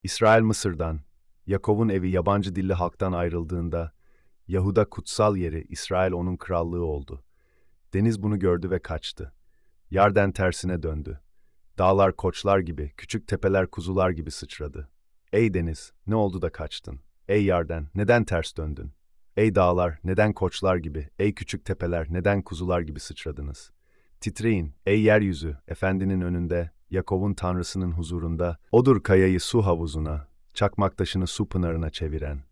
İsrail Mısır'dan, Yakov'un evi yabancı dilli halktan ayrıldığında, Yahuda kutsal yeri, İsrail onun krallığı oldu. Deniz bunu gördü ve kaçtı. Yarden tersine döndü. Dağlar koçlar gibi, küçük tepeler kuzular gibi sıçradı. Ey deniz, ne oldu da kaçtın? Ey Yarden, neden ters döndün? Ey dağlar, neden koçlar gibi, ey küçük tepeler, neden kuzular gibi sıçradınız? Titreyin, ey yeryüzü, Efendinin önünde, Yakov'un Tanrısının huzurunda, odur kayayı su havuzuna, çakmak taşını su pınarına çeviren.